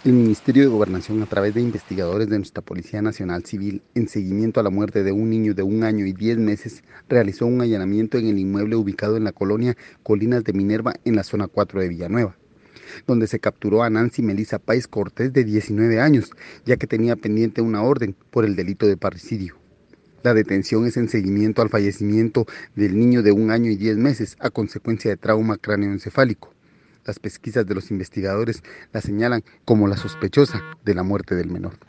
El Ministerio de Gobernación, a través de investigadores de nuestra Policía Nacional Civil, en seguimiento a la muerte de un niño de 1 año y 10 meses, realizó un allanamiento en el inmueble ubicado en la colonia Colinas de Minerva, en la zona 4 de Villanueva, donde se capturó a Nancy Melissa Páez Cortés, de 19 años, ya que tenía pendiente una orden por el delito de parricidio. La detención es en seguimiento al fallecimiento del niño de 1 año y 10 meses a consecuencia de trauma cráneoencefálico. Las pesquisas de los investigadores la señalan como la sospechosa de la muerte del menor.